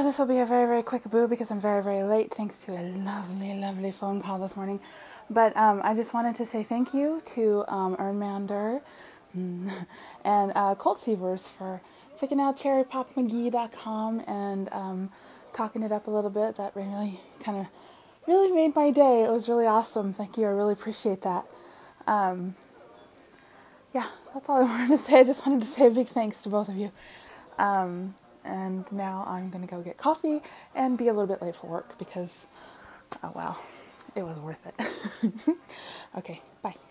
this will be a very, very quick boo because I'm very, very late thanks to a lovely, lovely phone call this morning. But I just wanted to say thank you to Ernmander and Colt Sievers for checking out cherrypopmcgee.com and talking it up a little bit. That really made my day. It was really awesome. Thank you. I really appreciate that. Yeah, that's all I wanted to say. I just wanted to say a big thanks to both of you. And now I'm going to go get coffee and be a little bit late for work because, oh well, it was worth it. Okay, bye.